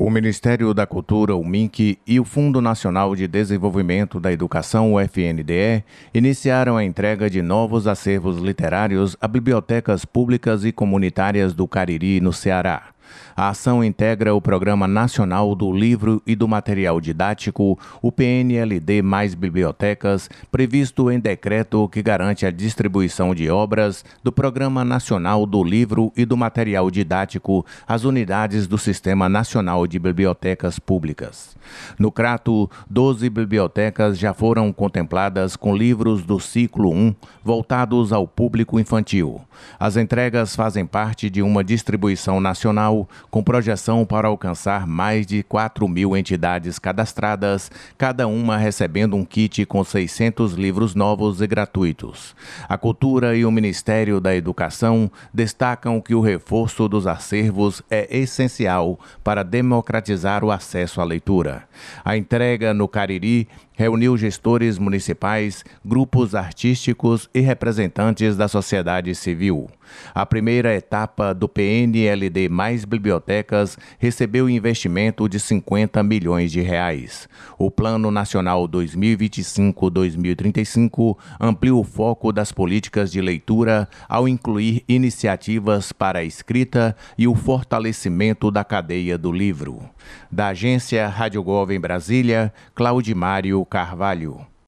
O Ministério da Cultura, o MINC, e o Fundo Nacional de Desenvolvimento da Educação, o FNDE, iniciaram a entrega de novos acervos literários a bibliotecas públicas e comunitárias do Cariri, no Ceará. A ação integra o Programa Nacional do Livro e do Material Didático, o PNLD Mais Bibliotecas, previsto em decreto que garante a distribuição de obras do Programa Nacional do Livro e do Material Didático às unidades do Sistema Nacional de Bibliotecas Públicas. No Crato, 12 bibliotecas já foram contempladas com livros do ciclo 1 voltados ao público infantil. As entregas fazem parte de uma distribuição nacional com projeção para alcançar mais de 4.000 entidades cadastradas, cada uma recebendo um kit com 600 livros novos e gratuitos. A Cultura e o Ministério da Educação destacam que o reforço dos acervos é essencial para democratizar o acesso à leitura. A entrega no Cariri reuniu gestores municipais, grupos artísticos e representantes da sociedade civil. A primeira etapa do PNLD Mais Bibliotecas recebeu investimento de 50 milhões de reais. O Plano Nacional 2025-2035 amplia o foco das políticas de leitura ao incluir iniciativas para a escrita e o fortalecimento da cadeia do livro. Da agência Rádio Gov em Brasília, Claudimário Carvalho.